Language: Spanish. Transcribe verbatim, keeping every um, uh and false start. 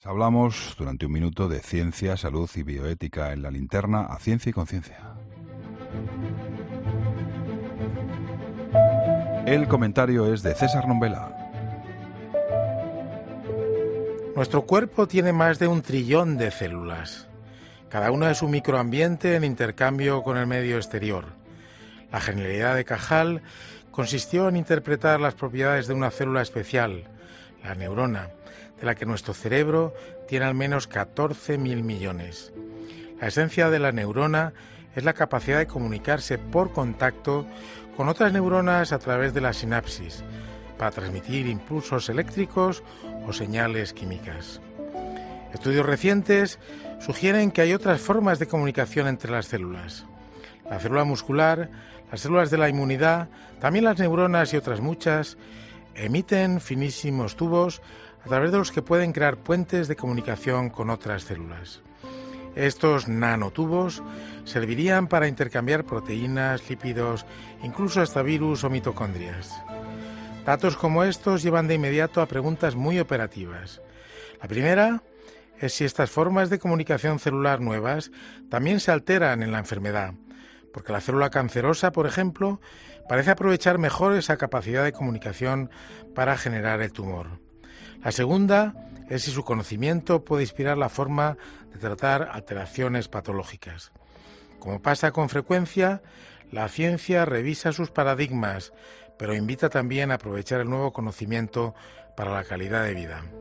Hablamos durante un minuto de ciencia, salud y bioética en La Linterna, a ciencia y conciencia. El comentario es de César Nombela. Nuestro cuerpo tiene más de un trillón de células. Cada una es un microambiente en intercambio con el medio exterior. La genialidad de Cajal consistió en interpretar las propiedades de una célula especial, la neurona, de la que nuestro cerebro tiene al menos catorce mil millones. La esencia de la neurona es la capacidad de comunicarse por contacto con otras neuronas a través de la sinapsis, para transmitir impulsos eléctricos o señales químicas. Estudios recientes sugieren que hay otras formas de comunicación entre las células. La célula muscular, las células de la inmunidad, también las neuronas y otras muchas, emiten finísimos tubos a través de los que pueden crear puentes de comunicación con otras células. Estos nanotubos servirían para intercambiar proteínas, lípidos, incluso hasta virus o mitocondrias. Datos como estos llevan de inmediato a preguntas muy operativas. La primera es si estas formas de comunicación celular nuevas también se alteran en la enfermedad, porque la célula cancerosa, por ejemplo, parece aprovechar mejor esa capacidad de comunicación para generar el tumor. La segunda es si su conocimiento puede inspirar la forma de tratar alteraciones patológicas. Como pasa con frecuencia, la ciencia revisa sus paradigmas, pero invita también a aprovechar el nuevo conocimiento para la calidad de vida.